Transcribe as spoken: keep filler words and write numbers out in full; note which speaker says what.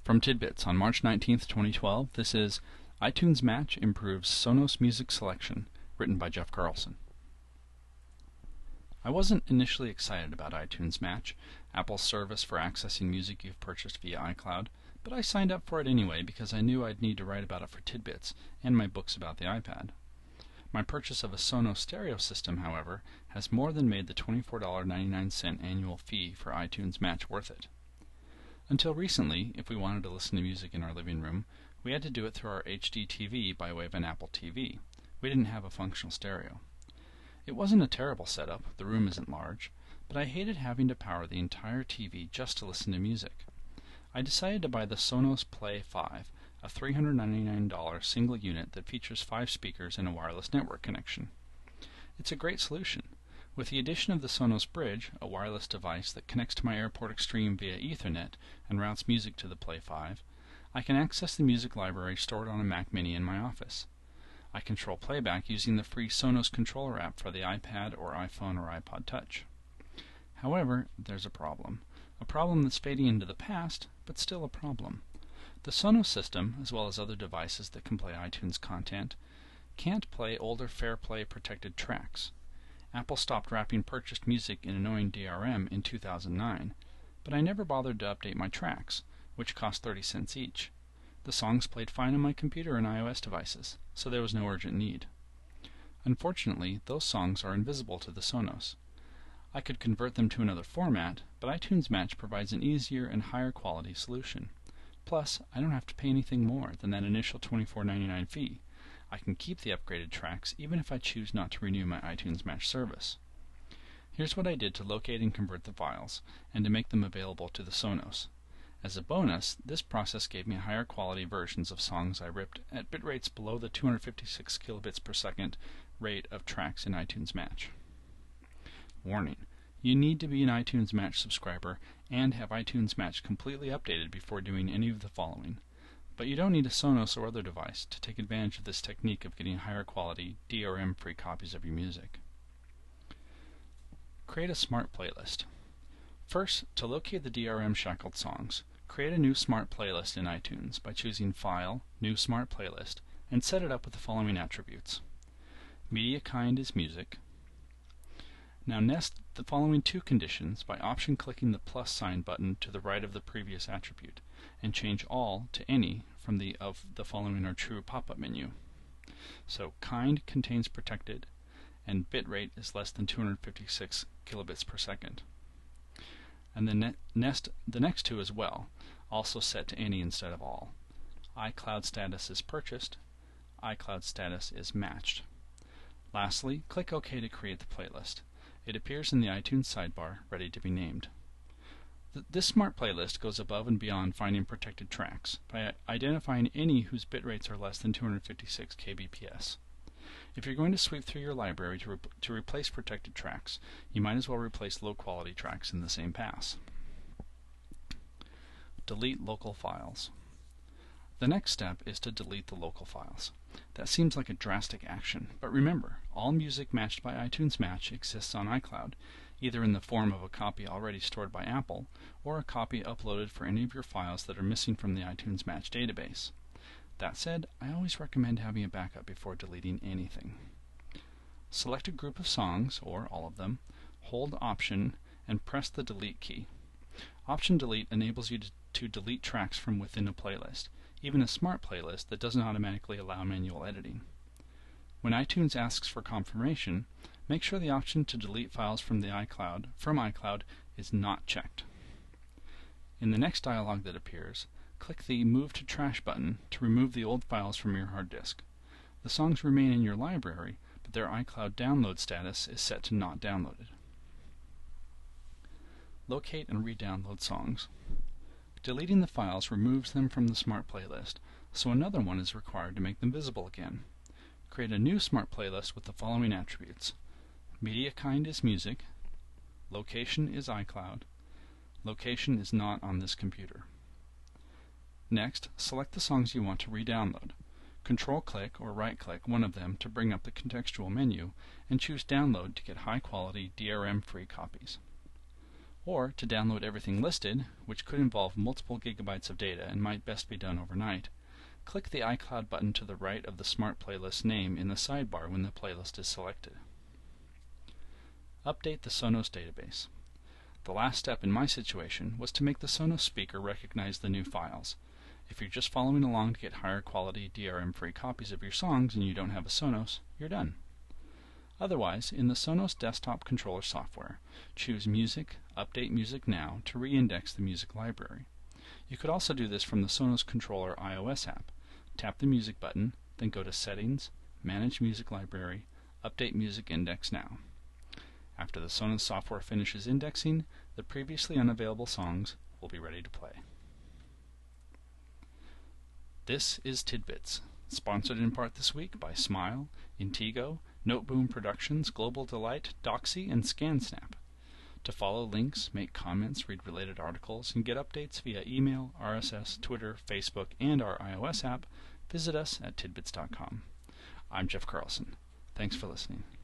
Speaker 1: From Tidbits on March nineteenth, twenty twelve, this is iTunes Match Improves Sonos Music Selection, written by Jeff Carlson. I wasn't initially excited about iTunes Match, Apple's service for accessing music you've purchased via iCloud, but I signed up for it anyway because I knew I'd need to write about it for Tidbits and my books about the iPad. My purchase of a Sonos stereo system, however, has more than made the twenty-four dollars and ninety-nine cents annual fee for iTunes Match worth it. Until recently, if we wanted to listen to music in our living room, we had to do it through our H D T V by way of an Apple T V. We didn't have a functional stereo. It wasn't a terrible setup, the room isn't large, but I hated having to power the entire T V just to listen to music. I decided to buy the Sonos Play five, a three hundred ninety-nine dollars single unit that features five speakers and a wireless network connection. It's a great solution. With the addition of the Sonos Bridge, a wireless device that connects to my AirPort Extreme via Ethernet and routes music to the Play five, I can access the music library stored on a Mac Mini in my office. I control playback using the free Sonos controller app for the iPad or iPhone or iPod Touch. However, there's a problem. A problem that's fading into the past, but still a problem. The Sonos system, as well as other devices that can play iTunes content, can't play older FairPlay protected tracks. Apple stopped wrapping purchased music in annoying D R M in two thousand nine, but I never bothered to update my tracks, which cost thirty cents each. The songs played fine on my computer and iOS devices, so there was no urgent need. Unfortunately, those songs are invisible to the Sonos. I could convert them to another format, but iTunes Match provides an easier and higher quality solution. Plus, I don't have to pay anything more than that initial twenty-four dollars and ninety-nine cents fee. I can keep the upgraded tracks even if I choose not to renew my iTunes Match service. Here's what I did to locate and convert the files, and to make them available to the Sonos. As a bonus, this process gave me higher quality versions of songs I ripped at bit rates below the two hundred fifty-six kilobits per second rate of tracks in iTunes Match. Warning: you need to be an iTunes Match subscriber and have iTunes Match completely updated before doing any of the following. But you don't need a Sonos or other device to take advantage of this technique of getting higher quality, D R M-free copies of your music. Create a smart playlist. First, to locate the D R M-shackled songs, create a new smart playlist in iTunes by choosing File, New Smart Playlist, and set it up with the following attributes. Media kind is music. Now nest the following two conditions by option-clicking the plus sign button to the right of the previous attribute, and change all to any from the of the following are true pop-up menu. So kind contains protected, and bitrate is less than two hundred fifty-six kilobits per second. And the ne nest the next two as well, also set to any instead of all. iCloud status is purchased, iCloud status is matched. Lastly, click OK to create the playlist. It appears in the iTunes sidebar, ready to be named. Th this smart playlist goes above and beyond finding protected tracks by identifying any whose bit rates are less than two hundred fifty-six kilobits per second. If you're going to sweep through your library to, re to replace protected tracks, you might as well replace low-quality tracks in the same pass. Delete local files. The next step is to delete the local files. That seems like a drastic action, but remember, all music matched by iTunes Match exists on iCloud, either in the form of a copy already stored by Apple, or a copy uploaded for any of your files that are missing from the iTunes Match database. That said, I always recommend having a backup before deleting anything. Select a group of songs, or all of them, hold Option, and press the Delete key. Option Delete enables you to, to delete tracks from within a playlist, even a smart playlist that doesn't automatically allow manual editing. When iTunes asks for confirmation, make sure the option to delete files from the iCloud from iCloud is not checked. In the next dialog that appears, click the Move to Trash button to remove the old files from your hard disk. The songs remain in your library, but their iCloud download status is set to not downloaded. Locate and re-download songs. Deleting the files removes them from the smart playlist, so another one is required to make them visible again. Create a new smart playlist with the following attributes. Media kind is music. Location is iCloud. Location is not on this computer. Next, select the songs you want to re-download. Control-click or right-click one of them to bring up the contextual menu, and choose Download to get high-quality D R M-free copies. Or to download everything listed, which could involve multiple gigabytes of data and might best be done overnight, click the iCloud button to the right of the Smart Playlist name in the sidebar when the playlist is selected. Update the Sonos database. The last step in my situation was to make the Sonos speaker recognize the new files. If you're just following along to get higher quality D R M-free copies of your songs and you don't have a Sonos, you're done. Otherwise, in the Sonos desktop controller software, choose Music, Update Music Now to re-index the music library. You could also do this from the Sonos Controller iOS app. Tap the Music button, then go to Settings, Manage Music Library, Update Music Index Now. After the Sonos software finishes indexing, the previously unavailable songs will be ready to play. This is Tidbits, sponsored in part this week by Smile, Intego, Noteboom Productions, Global Delight, Doxy, and ScanSnap. To follow links, make comments, read related articles, and get updates via email, R S S, Twitter, Facebook, and our iOS app, visit us at tidbits dot com. I'm Jeff Carlson. Thanks for listening.